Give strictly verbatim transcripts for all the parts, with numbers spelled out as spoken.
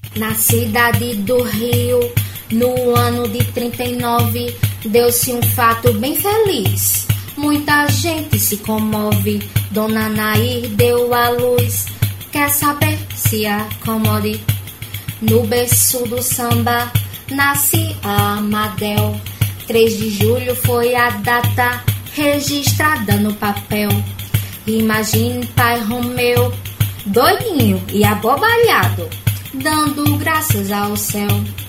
Na cidade do Rio, no ano de trinta e nove, deu-se um fato bem feliz. Muita gente se comove, Dona Nair deu à luz. Quer saber se acomode? No berço do samba, nasce a Amadel. três de julho foi a data registrada no papel. Imagine pai Romeu, doidinho e abobalhado, dando graças ao céu.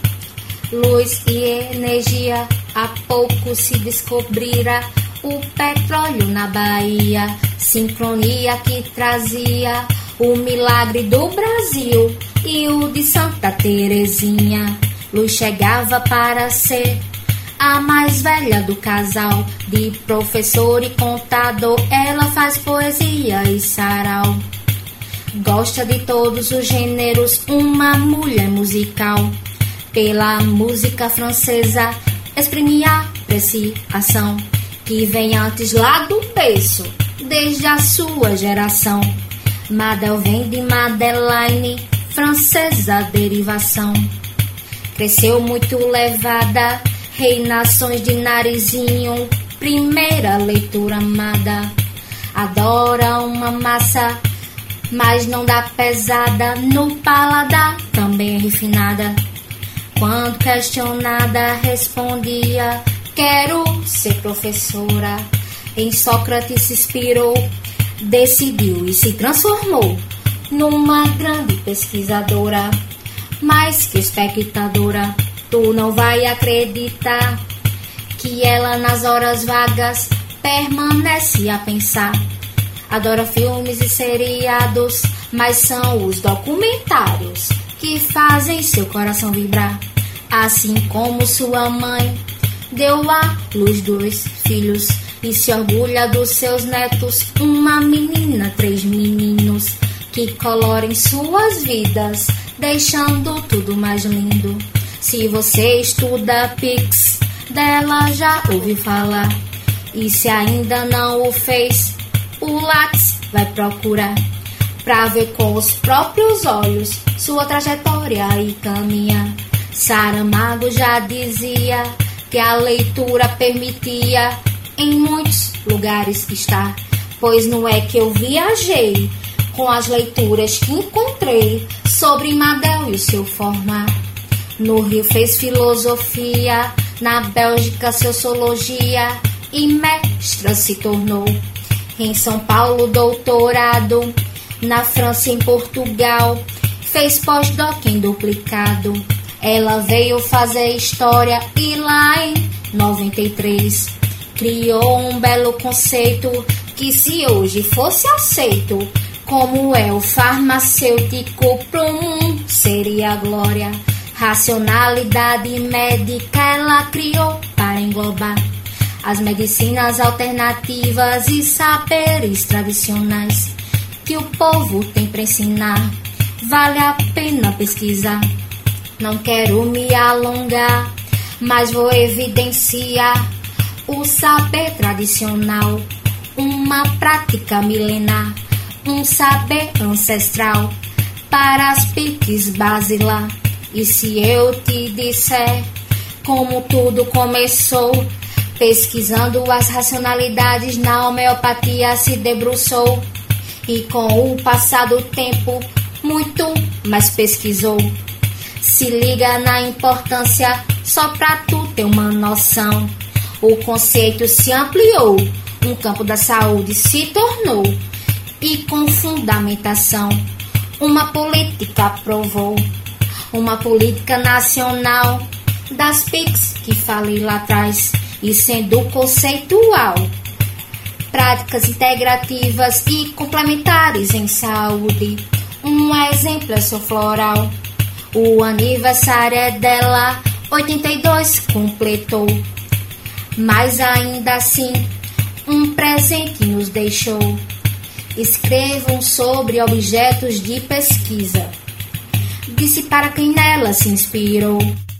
Luz e energia, há pouco se descobrira o petróleo na Bahia, sincronia que trazia o milagre do Brasil e o de Santa Terezinha. Luz chegava para ser a mais velha do casal, de professor e contador, ela faz poesia e sarau. Gosta de todos os gêneros, uma mulher musical. Pela música francesa, exprime a apreciação que vem antes lá do berço, desde a sua geração. Madel vem de Madeleine, francesa derivação. Cresceu muito levada, reinações de narizinho, primeira leitura amada. Adora uma massa, mas não dá pesada, no paladar também refinada. Quando questionada respondia, quero ser professora. Em Sócrates se inspirou, decidiu e se transformou numa grande pesquisadora. Mais que espectadora, tu não vai acreditar que ela nas horas vagas permanece a pensar. Adora filmes e seriados, mas são os documentários que fazem seu coração vibrar. Assim como sua mãe deu à luz dois filhos e se orgulha dos seus netos, uma menina, três meninos que colorem suas vidas, deixando tudo mais lindo. Se você estuda Pix, dela já ouviu falar. E se ainda não o fez, o Lattes vai procurar pra ver com os próprios olhos sua trajetória e caminhar. Saramago já dizia que a leitura permitia em muitos lugares estar, pois não é que eu viajei com as leituras que encontrei sobre Madel e o seu formar. No Rio fez filosofia, na Bélgica sociologia e mestra se tornou. Em São Paulo doutorado, na França e em Portugal fez pós-doc em duplicado. Ela veio fazer história e lá em noventa e três criou um belo conceito que, se hoje fosse aceito como é o farmacêutico pro mundo, seria glória. Racionalidade médica ela criou para englobar as medicinas alternativas e saberes tradicionais que o povo tem para ensinar. Vale a pena pesquisar. Não quero me alongar, mas vou evidenciar o saber tradicional, uma prática milenar, um saber ancestral para as piques basilar. E se eu te disser como tudo começou, pesquisando as racionalidades na homeopatia se debruçou, e com o passar do tempo muito mais pesquisou. Se liga na importância, só pra tu ter uma noção. O conceito se ampliou, um campo da saúde se tornou, e com fundamentação, uma política aprovou. Uma política nacional das pics que falei lá atrás, e sendo conceitual, práticas integrativas e complementares em saúde. Um exemplo é seu floral. O aniversário é dela, oitenta e dois completou. Mas ainda assim, um presente nos deixou. Escrevam sobre objetos de pesquisa. Disse para quem nela se inspirou.